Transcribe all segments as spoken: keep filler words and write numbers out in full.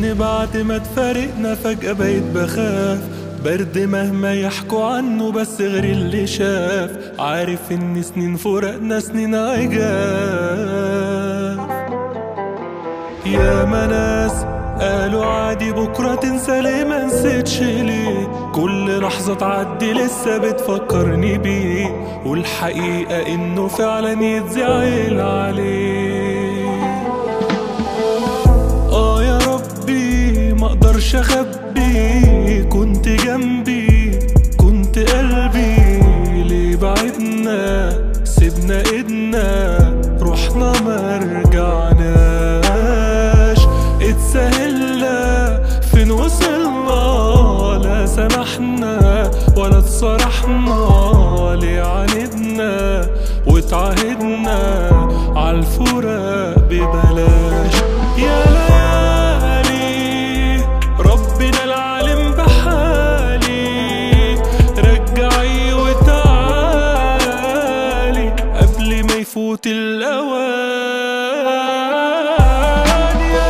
وحشني بعد ما تفارقنا فجأة بقيت بخاف، برد مهما يحكوا عنه بس غير اللي شاف، عارف ان سنين فراقنا سنين عجاف. يا ما ناس قالوا عادي بكرة تنسى، ليه ما نسيتش ليه؟ كل لحظة تعدي لسه بتفكرني بيه، والحقيقة انه فعلا يتزعل عليه. اه يا ربي مقدرش اخبي، كنت جنبي كنت قلبي، ليه بعدنا سيبنا ايدنا رحنا مرجعناش، اتسهلنا فين وصلنا، لا سمحنا ولا اتصرحنا، ليه عاندنا واتعاهدنا عالفراق ببلاش. يا ليالي ربنا العالم بحالي، رجعي وتعالي قبل ما يفوت الأوان. يا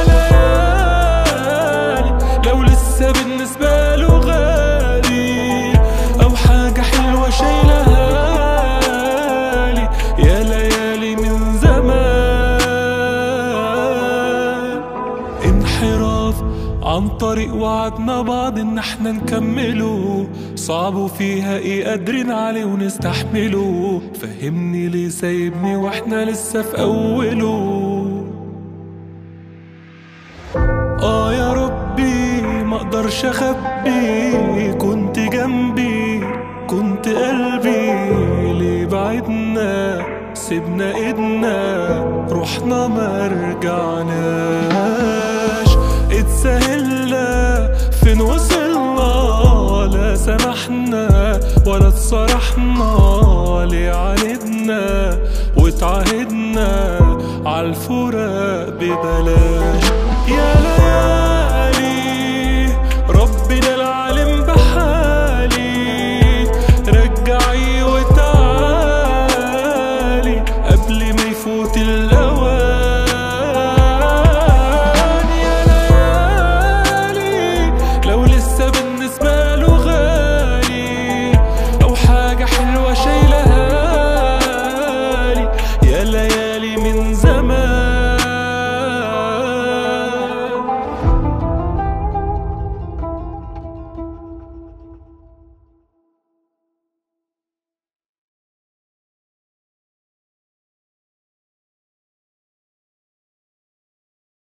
ليالي لو لسه بالنسبة له غالي، أو حاجة حلوة شايلها لي، يا ليالي من زمان. انحراف عن طريق وعدنا بعض ان احنا نكمله، صعب وفيها ايه قادرين عليه ونستحمله، فهمني ليه سايبني واحنا لسه في اوله. اه يا ربي مقدرش اخبي، كنت جنبي كنت قلبي، ليه بعدنا سيبنا ايدنا رحنا مرجعناش، اتسهلنا فين وصلنا، لا سمحنا ولا اتصرحنا، ليه عاندنا واتعاهدنا عالفراق ببلاش. يا ليالي ربنا العالم بحالي، رجعي وتعالي قبل ما يفوت الأوان. يا ليالي لو لسه بالنسبة له غالي، أو حاجة حلوة شايلها لي، يا ليالي من زمان.